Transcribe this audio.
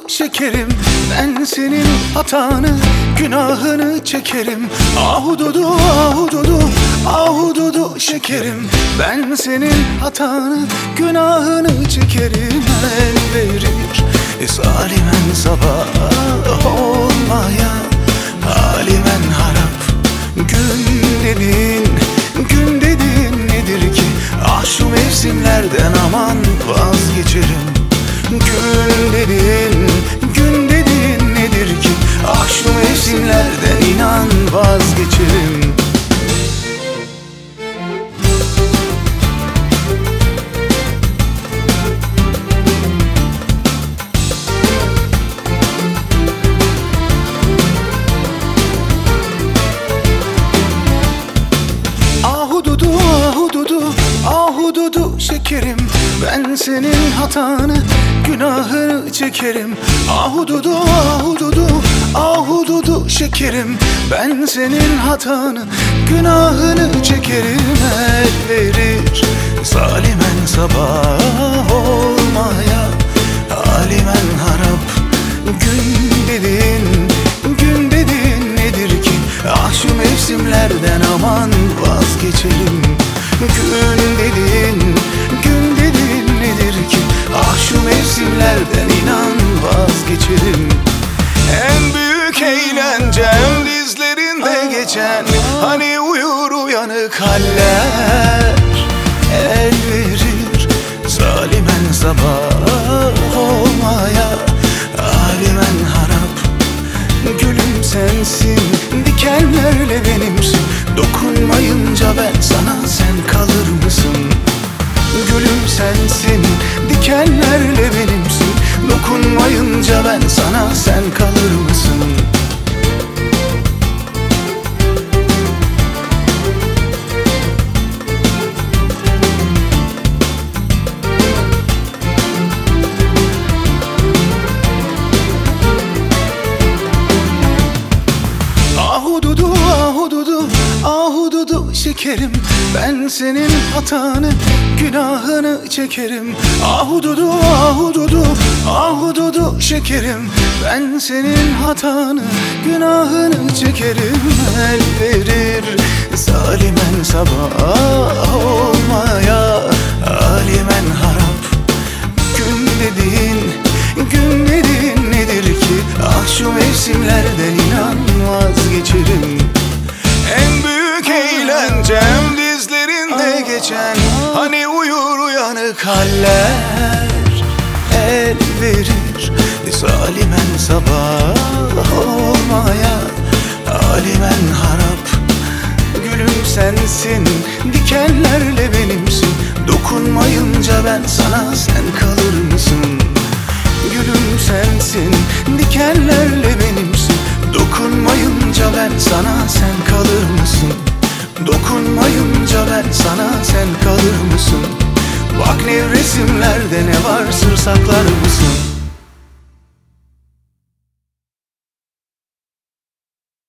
şekerim, ben senin hatanı, günahını çekerim. Ahududu, ahududu, ahududu şekerim, ben senin hatanı, günahını çekerim. El verir zalimen sabah olmaya, halimen harap. Gün dedin nedir ki? Ah şu mevsimlerden aman vazgeçerim. Gün dedin nedir ki? Ah şu mevsimlerden inan vazgeçerim. Ahududu, ahududu, ahududu şekerim, ben senin hatanı, günahını çekerim. Ahududu, ahududu, ahududu şekerim, ben senin hatanı, günahını çekerim. El verir zalimen sabah olmaya, halimen harap. Gün dedin nedir ki? Ah şu mevsimlerden aman vazgeçelim. Gün dedin nedir ki? Ah şu mevsimlerden inan vazgeçelim. En büyük eğlencem dizlerinde geçen, hani uyur uyanık haller. El verir zalimen sabah olmaya, halimen harap. Gülüm sensin, dikenlerle benimsin, dokunmayınca ben sana, sen kalır mısın? Gülüm sensin, dikenlerle benimsin, dokunmayınca ben sana, sen kalır mısın? Ahududu, ahududu, ahududu şekerim, ben senin hatanı, günahını çekerim. Ahududu, ahududu, ahududu şekerim, ben senin hatanı, günahını çekerim. El verir zalimen sabah olmaya, halimen harap. Gün dedin nedir ki? Ah şu mevsimlerden inan vazgeçerim. En büyük eğlencem dizlerinde geçen, hani uyur uyanık haller. El verir zalimen sabah olmaya, halimen harap. Gülüm sensin, dikenlerle benimsin, dokunmayınca ben sana, sen kalır mısın? Gülüm sensin, dikenlerle benimsin, dokunmayınca ben sana, sen kalır mısın? Dokunmayınca ben sana, sen kalır mısın? Bak nevresimlerde ne var, sır saklar mısın?